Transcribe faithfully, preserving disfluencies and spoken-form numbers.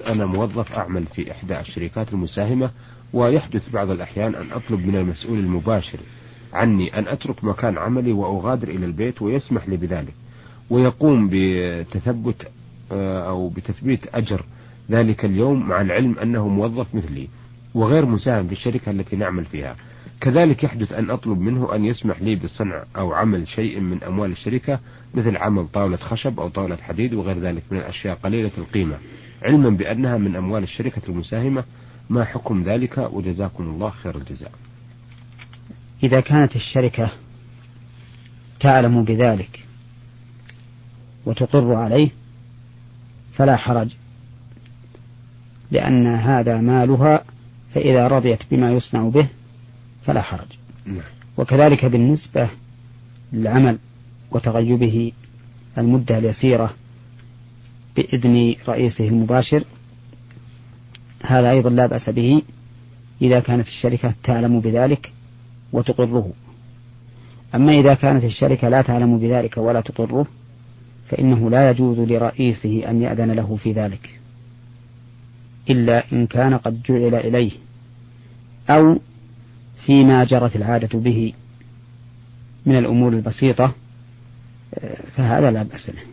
أنا موظف أعمل في إحدى الشركات المساهمة، ويحدث بعض الأحيان أن أطلب من المسؤول المباشر عني أن أترك مكان عملي وأغادر إلى البيت، ويسمح لي بذلك، ويقوم بتثبت أو بتثبيت أجر ذلك اليوم، مع العلم أنه موظف مثلي وغير مساهم في الشركة التي نعمل فيها. كذلك يحدث أن أطلب منه أن يسمح لي بصنع أو عمل شيء من أموال الشركة، مثل عمل طاولة خشب أو طاولة حديد وغير ذلك من الأشياء قليلة القيمة، علما بأنها من أموال الشركة المساهمة. ما حكم ذلك؟ وجزاكم الله خير الجزاء. إذا كانت الشركة تعلم بذلك وتقر عليه فلا حرج، لأن هذا مالها، فإذا رضيت بما يصنع به فلا حرج. وكذلك بالنسبة للعمل وتغيبه المدة اليسيرة بإذن رئيسه المباشر، هذا أيضا لا بأس به إذا كانت الشركة تعلم بذلك وتقره. أما إذا كانت الشركة لا تعلم بذلك ولا تقره، فإنه لا يجوز لرئيسه أن يأذن له في ذلك، إلا إن كان قد جعل إليه أو فيما جرت العادة به من الأمور البسيطة، فهذا لا بأس به.